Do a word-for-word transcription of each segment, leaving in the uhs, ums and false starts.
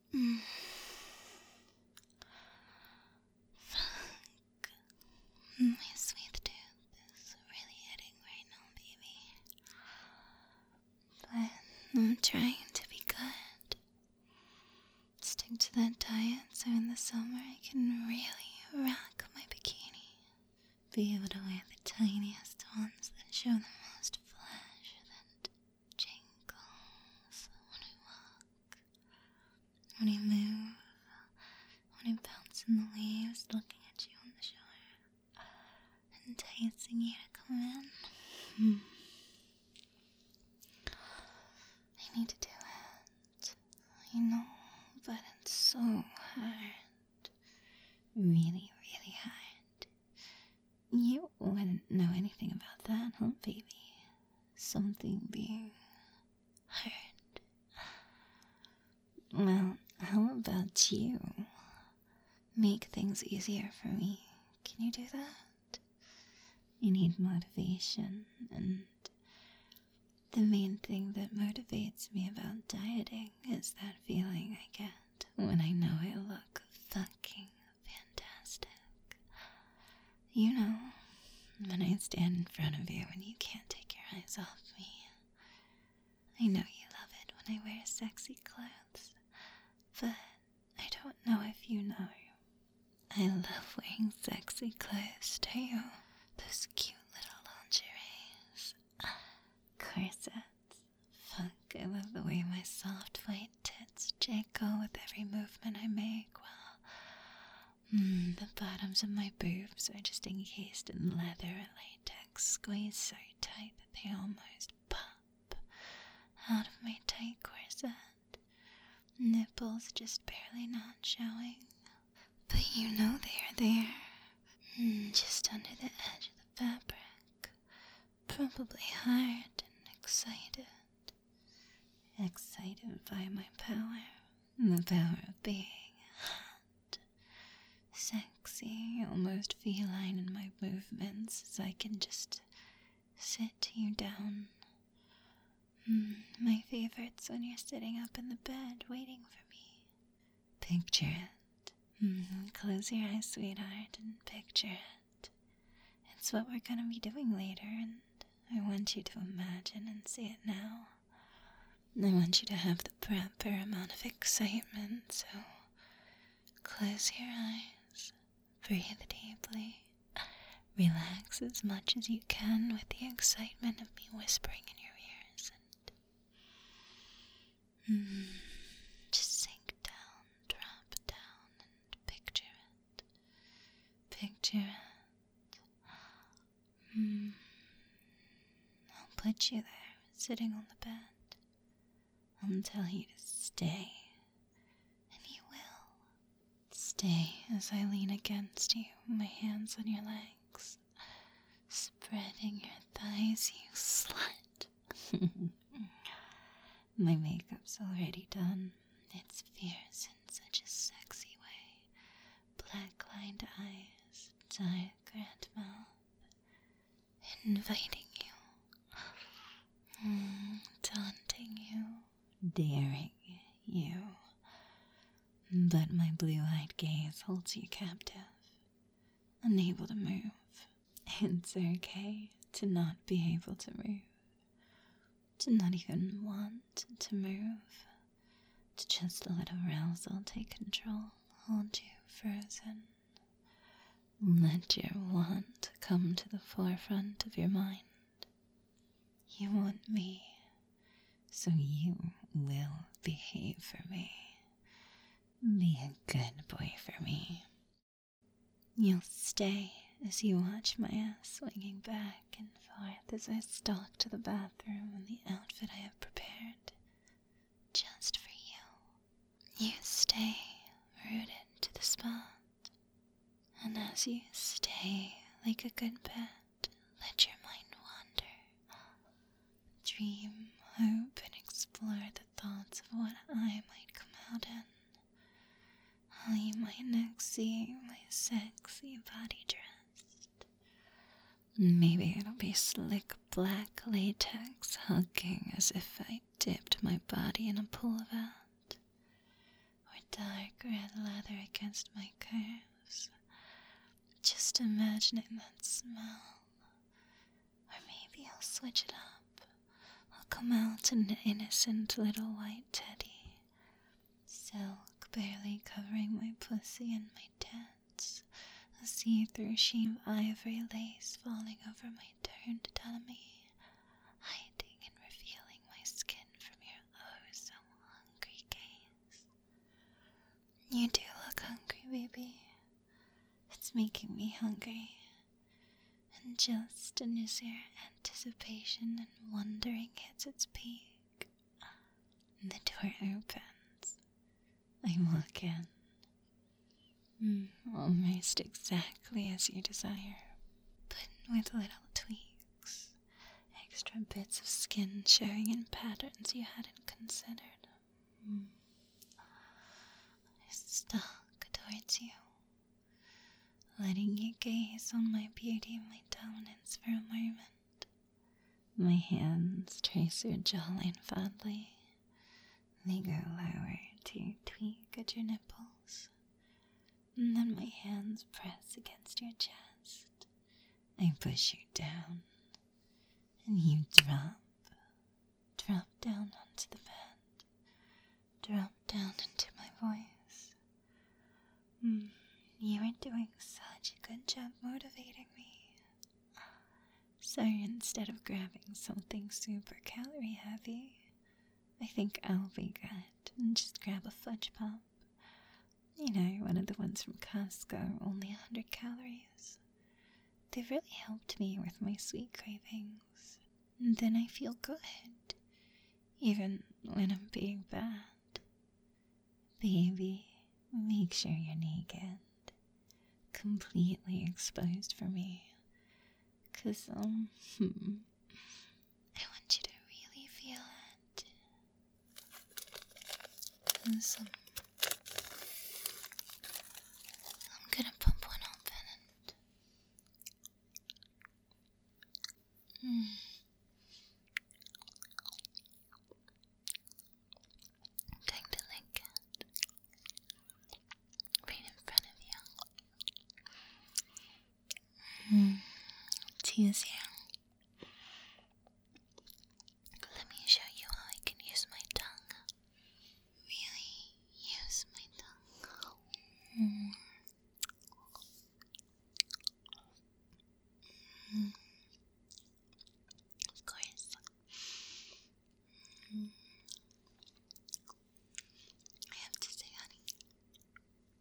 Mm. Fuck. My sweet tooth is really hitting right now, baby. But I'm trying to be good. Stick to that diet so in the summer I can really rock my bikini. Be able to wear the tiniest ones that show the most flesh that jingles when I walk, when I move, when I bounce in the waves looking at you on the shore, enticing you to come in. Hmm. I need to do it. I know, but it's so hard. Really, really hard. You wouldn't know anything about that, huh, baby? Something being hurt. Well, how about you? Make things easier for me. Can you do that? You need motivation, and the main thing that motivates me about dieting is that feeling I get when I know I look fucking fantastic. You know, when I stand in front of you and you can't take your eyes off me. I know you love it when I wear sexy clothes, but I don't know if you know. I love wearing sexy clothes too. Those cute little lingeries. Corsets. Fuck, I love the way my soft white tits jiggle with every movement I make while mm, the bottoms of my boobs are just encased in leather and latex, squeezed so tight that they almost pop out of my tight corset. Nipples just barely not showing. But you know they are there. Mm, just under the edge of the fabric. Probably hard and excited. Excited by my power. The power of being hot. Sexy, almost feline in my movements as I can just sit you down. Mm, my favorite's when you're sitting up in the bed waiting for me. Picture it. Mm, close your eyes, sweetheart, and picture it. It's what we're gonna be doing later, and I want you to imagine and see it now. I want you to have the proper amount of excitement, so close your eyes, breathe deeply, relax as much as you can with the excitement of me whispering in your ears, and mm, just sink down, drop down, and picture it. Picture it. Mm. I'll put you there, sitting on the bed. I'll tell you to stay, and you will. Stay as I lean against you, my hands on your legs, spreading your thighs, you slut. My makeup's already done. It's fierce in such a sexy way. Black-lined eyes, dark red mouth, inviting you, mm, taunting you, daring you. But my blue-eyed gaze holds you captive, unable to move. It's okay to not be able to move, to not even want to move, to just let arousal take control, hold you frozen. Let your want come to the forefront of your mind. You want me, so you will behave for me. Be a good boy for me. You'll stay as you watch my ass swinging back and forth as I stalk to the bathroom in the outfit I have prepared just for you. You stay rooted to the spot, and as you stay like a good pet, let your mind wander. Dream, hope, and explore the thoughts of what I might come out in. How you might next see my sexy body dressed. Maybe it'll be slick black latex hugging as if I dipped my body in a pool of it. Or against my curves. Just imagining that smell. Or maybe I'll switch it up. I'll come out an innocent little white teddy. Silk barely covering my pussy and my tits. A see-through sheen of ivory lace falling over my turned tummy. Hiding and revealing my skin from your oh-so hungry gaze. You do look hungry, baby. It's making me hungry. And just as your anticipation and wondering hits its peak, the door opens. I walk in. Mm, almost exactly as you desire, but with little tweaks. Extra bits of skin showing in patterns you hadn't considered. Mm. I stalk towards you, letting you gaze on my beauty and my dominance for a moment. My hands trace your jawline fondly. They go lower to tweak at your nipples. And then my hands press against your chest. I push you down. And you drop. Drop down onto the bed. Drop down into my voice. Mm. You are doing such a good job motivating me. So instead of grabbing something super calorie heavy, I think I'll be good and just grab a fudge pop. You know, one of the ones from Costco, only one hundred calories. They've really helped me with my sweet cravings. And then I feel good, even when I'm being bad. Baby, make sure you're naked. Completely exposed for me. Cause, um, hmm, I want you to really feel it. Cause, um, I'm gonna pump one open and, mm, I'm going to lick it right in front of you. Mm. It's easier. Let me show you how I can use my tongue. Really use my tongue. Mm. Mm. Of course. Mm. I have to say, honey,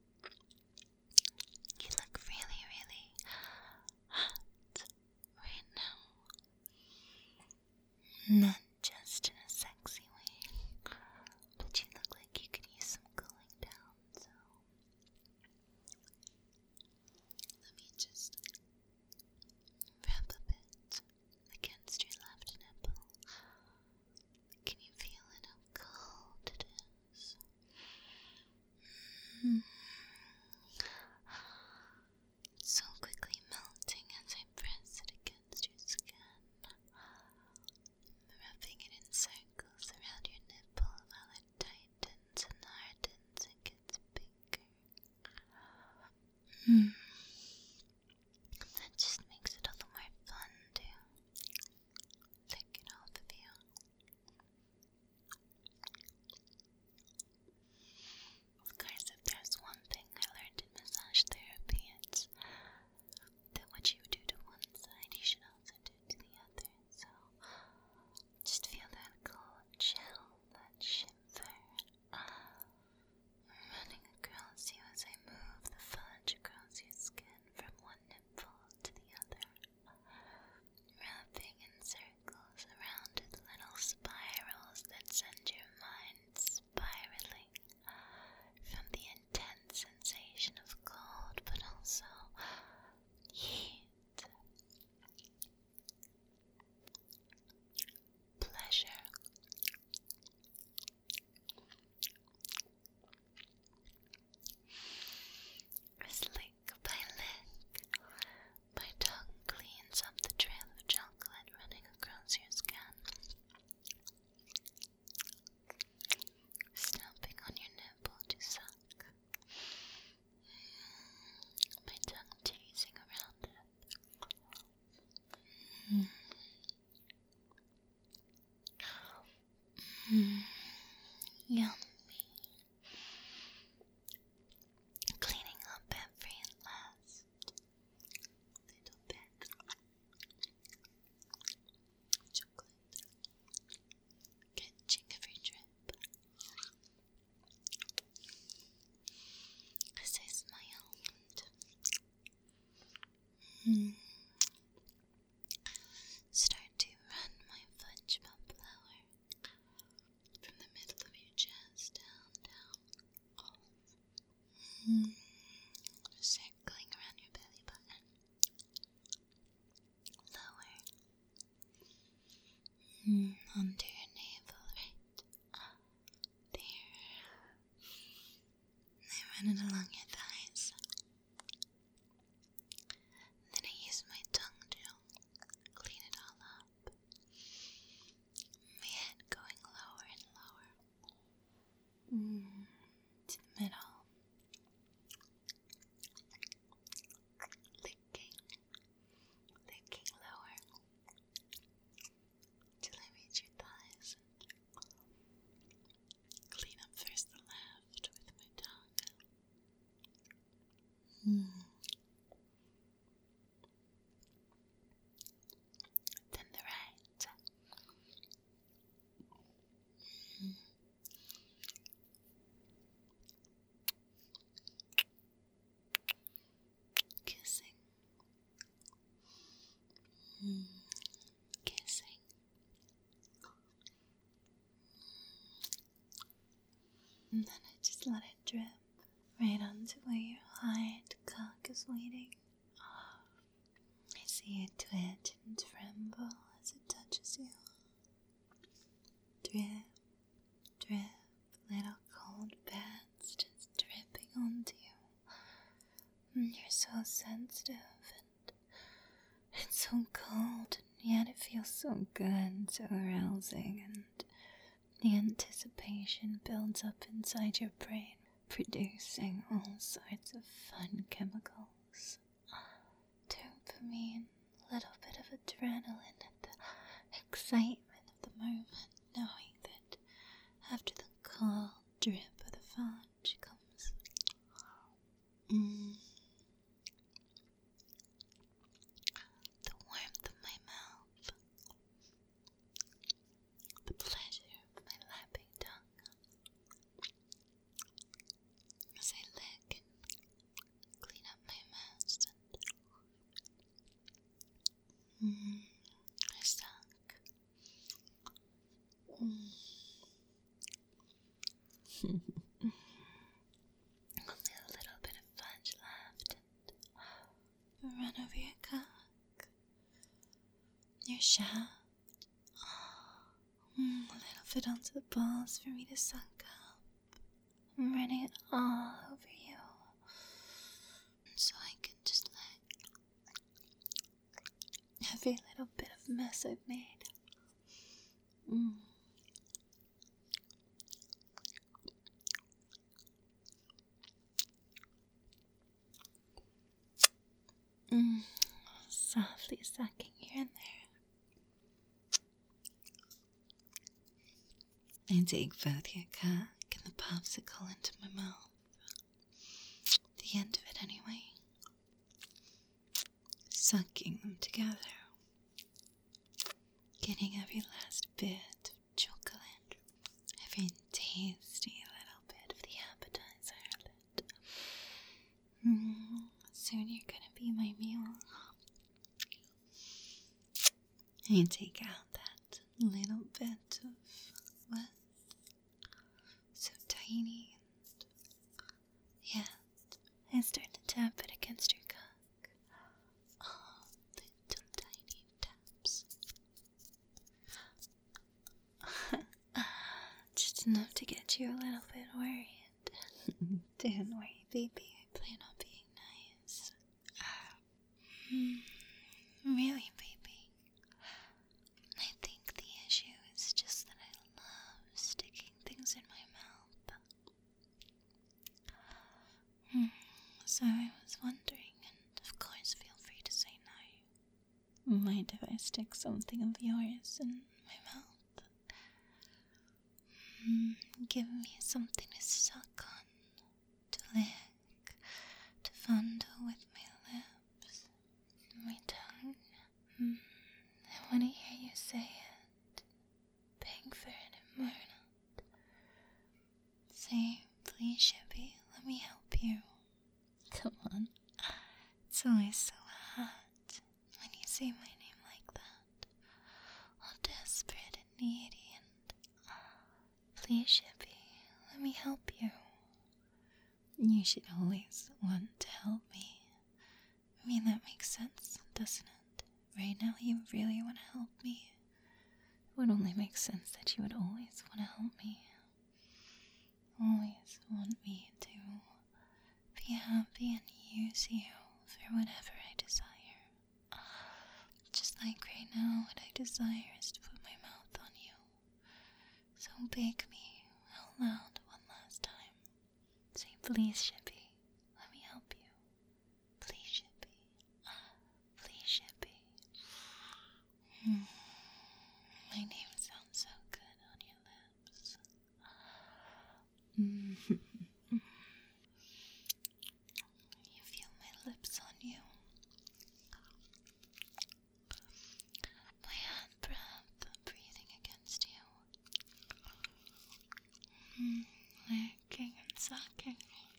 you look really, really hot right Mm, yummy. Cleaning up every last little bit. Chocolate. Catching every drip. This is my almond. Mm. Start to run my fudge pump flower from the middle of your chest down, down. Mm. Circling around your belly button. Lower. Mm. Onto your navel, right there. Then run it along your thighs. Then I use my tongue to clean it all up. My head going lower and lower. Mm, to the middle. Licking, licking lower. Till I reach your thighs. Clean up first the left with my tongue. Mm. Then the right. Mm. Kissing. Mm. Kissing. And then I just let it drip right onto where your hard cock is waiting. I see it twitch and tremble as it touches you. Drip, drip, little cold beds just dripping onto you. And you're so sensitive, and it's so cold, and yet it feels so good, so arousing, and the anticipation builds up inside your brain, producing all sorts of fun chemicals. Dopamine, a little bit of adrenaline, and the excitement of the moment, knowing that after the cold drip of the fudge comes mm, the warmth of my mouth, the pleasure of my lapping tongue, as I lick and clean up my mess, and mm, I suck. Mm. Only a little bit of fudge left, and run over your cock, your shaft, mm, a little bit onto the balls for me to suck up. I'm running it all over you, so I can just let every little bit of mess I've made. Mm. Mm. Softly sucking here and there. I take both your cock and the popsicle into my mouth. The end of it anyway. Sucking them together. Getting every last bit of chocolate. Every tasty little bit of the appetizer. Mm, soon you're gonna be my meal. I take out that little bit of what? So tiny, and yet I start to tap it against your cock. Oh, little tiny taps. Just enough to get you a little bit worried. Don't worry, baby. I plan on being nice. Mm, really, baby. I think the issue is just that I love sticking things in my mouth. Mm, so I was wondering, and of course feel free to say no. Mind if I stick something of yours in my mouth? give me something to suck on, to lick, to fondle with my lips, my tongue. Mm, I want to hear you say it. Beg for it and mourn it. Say, please, Shippy, let me help you. Come on. It's always so hot when you say my name like that. All desperate and needy and... Please, Shippy, let me help you. You should always want to help me. I mean, that makes sense, doesn't it? Right now, you really want to help me. It would only make sense that you would always want to help me. Always want me to be happy and use you for whatever I desire. Just like right now, what I desire is to put my mouth on you. So beg me out loud one last time. Say, please, Shippy, let me help you. Please, Shippy. Please, Shippy. Hmm. My name sounds so good on your lips. Mm-hmm. You feel my lips on you. My hot breath breathing against you. Mm, licking and sucking.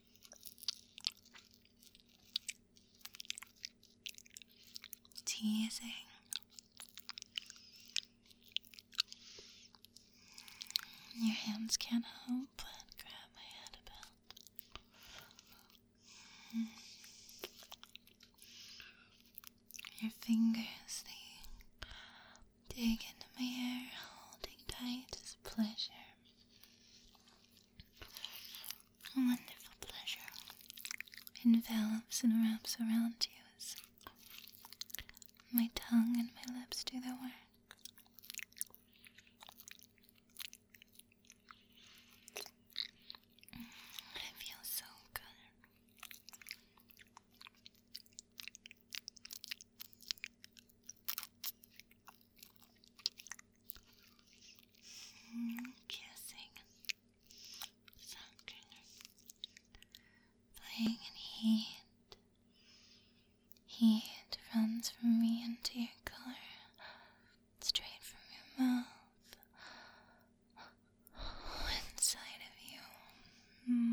Teasing. Your hands can't help but grab my head about. Mm. Your fingers, they dig into my hair, holding tight as pleasure. A wonderful pleasure envelops and wraps around you as my tongue and my lips do their work. It feels so good. Mm, kissing, sucking, playing in heat. Heat runs from me into your car, straight from your mouth, inside of you. Mm.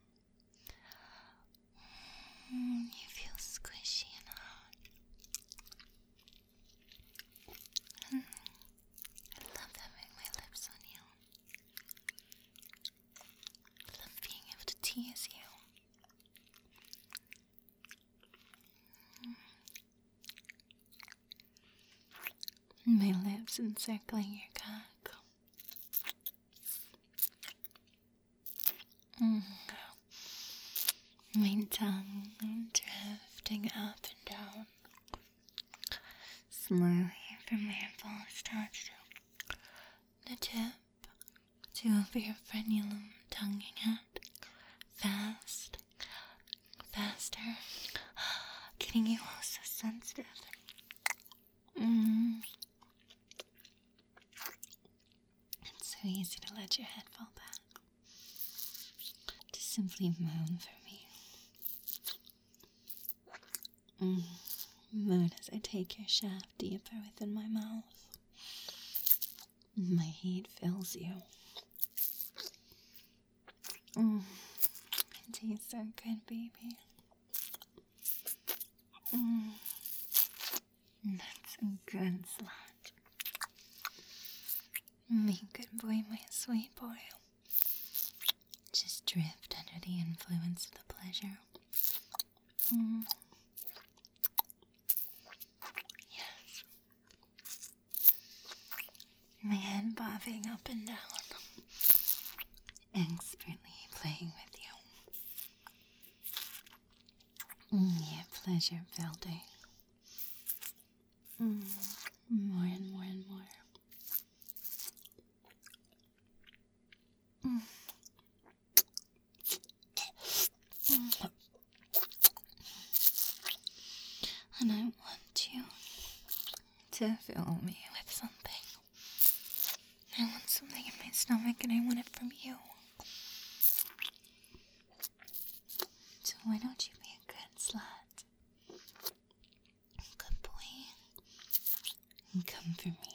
Mm, you feel squishy and hot. Mm. I love having my lips on you. I love being able to tease you. Mm. My lips encircling your cock. Mm. My tongue drifting up and down, slowly from my false touch to the tip, to over your frenulum, tonguing out, fast, faster, getting you all so sensitive. Mm. It's so easy to let your head fall back. Just simply moan for me. Mm. Moan as I take your shaft deeper within my mouth. My heat fills you. Mm. It tastes so good, baby. Mm. That's a good slut. Me good boy, my sweet boy. Just drift under the influence of the pleasure. Mm. Yes. My head bobbing up and down, expertly playing with you. Mm, yeah, pleasure building. Mm, more and more and more. Mm. Mm. And I want you to fill me with something. I want something in my stomach and I want it from you. So why don't you be a good slut? Good boy. And come for me.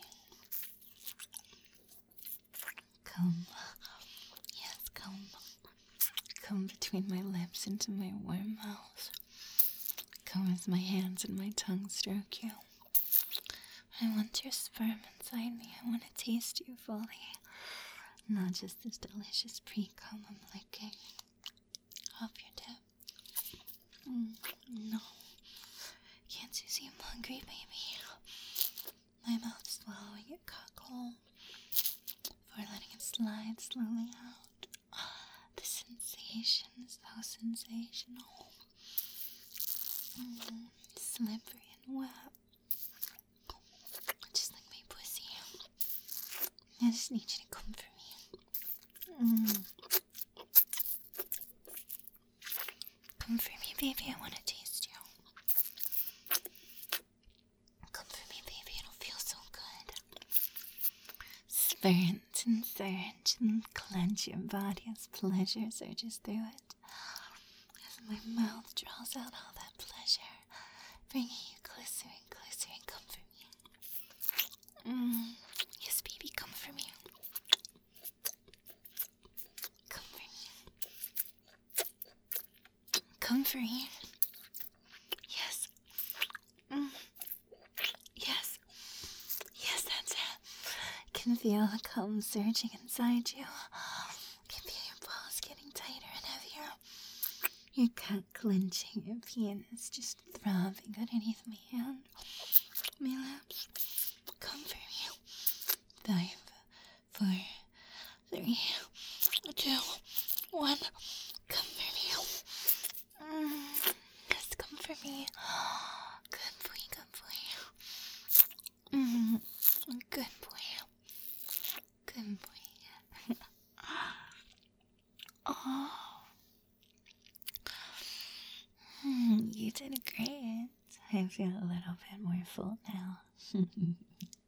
Come. Yes, come. Come between my lips into my warm mouth. Come as my hands and my tongue stroke you. I want your sperm inside me. I want to taste you fully. Not just this delicious pre-cum I'm licking off your tip. Mm, no. Can't you see I'm hungry, baby? My mouth's swallowing your cock hole before letting it slide slowly out. The sensation is so sensational. Mm, slippery and wet. Just like my pussy. I just need you to come for me. Mm. Come for me, baby. I want to taste you. Come for me, baby. It'll feel so good. Sprint and surge and clench your body as pleasure surges through it. As my mouth draws out all that pleasure, bringing you closer and closer and come for me. Mm. Yes, baby, come for me. Come for me. Come for me. Yes. Mm. Yes. Yes, that's it. Can feel the cum surging inside you. Can feel your balls getting tighter and heavier. Your cock clenching, your penis just throbbing underneath my hand. My lips. Come for me. Five, four, three, two, one. Come for me. Mm. Yes, come for me. Good boy, good boy. Mm. Good boy. Good boy. Oh. Mm, you did great. I feel a little bit more full now.